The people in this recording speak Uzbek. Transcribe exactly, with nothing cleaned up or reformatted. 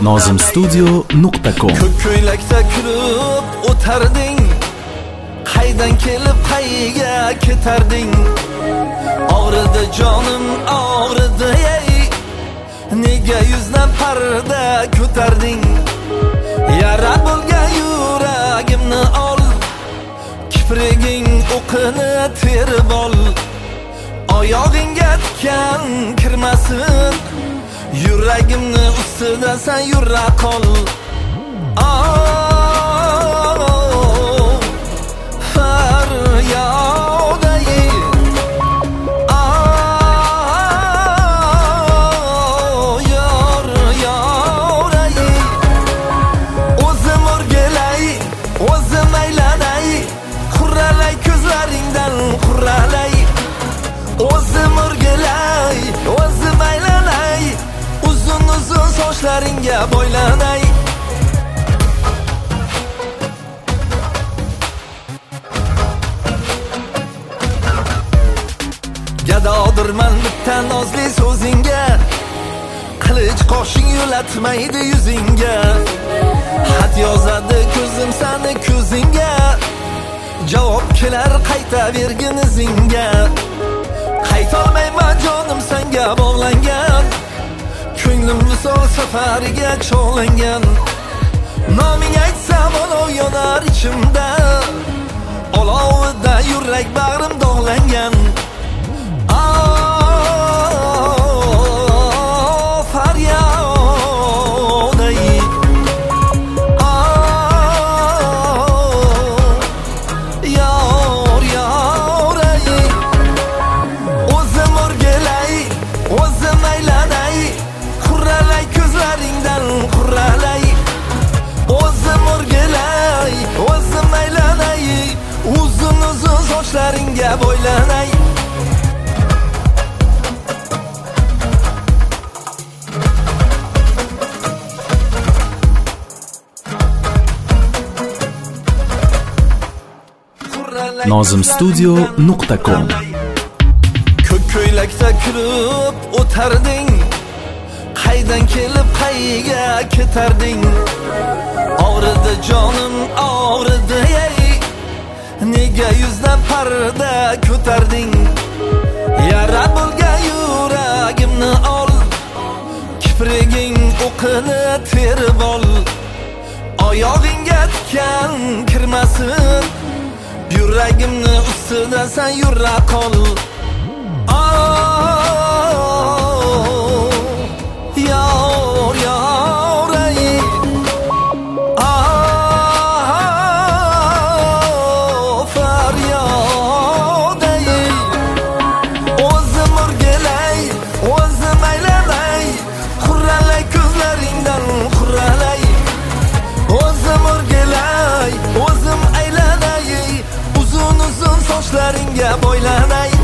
nozim studio nuqta com. Ko'k ko'ylakda kulib o'tarding, qaydan kelib qayga ketarding? Og'ridi jonim, og'ridi ey, nega yuzdan parda ko'tarding? Yara bo'lgan yuragimni ol, kipriging o'qini terib ol. Oyog'ingga tikan kirmasin, yuragimni ustida sen yura qol. Oh, faryodai, oh, yor yorai. O'zim o'rgilay, o'zim aylanay, qurralay ko'zlaringdan qurralay. O'zim o'rgilay, o'zim aylanay, uzun uzun sochlaringga boylanay. Gadodirman bitta nozli so'zingga, qilich qoshing yo'latmaydi yuzingga. Xat yozadi ko'zim sani ko'zingga, javob kelar qaytavergin izingga. Qaytolmayman jonim senga bog'langan, ko'nglim visol safariga chog'langan. Noming aytsam olov yonar ichimda, olovida yurak bag'rim dog'langan. Oh, faryodai, oh, yor yorai. O'zim o'rgilay, o'zim aylanay, qurralay ko'zlaringdan qurralay. O'zim o'rgilay, o'zim aylanay, uzun uzun sochlaringga boylanay. nozim studio nuqta com. Ko'k ko'ylakda kulib o'tarding, qaydan kelib qayga ketarding? Og'ridi jonim, og'ridi ey, nega yuzdan parda ko'tarding? Yara bo'lgan yuragimni ol, kipriging o'qini terib ol. Oyog'ingga tikan kirmasin, yuragimni ustida sen yura qol. Oh, yor yorai, oh, faryodai. O'zim o'rgilay, o'zim aylanay, qurralay ko'zlaringdan qurralay. O'zim o'rgilay, o'zim aylanay, uzun uzun sochlaringga boylanay.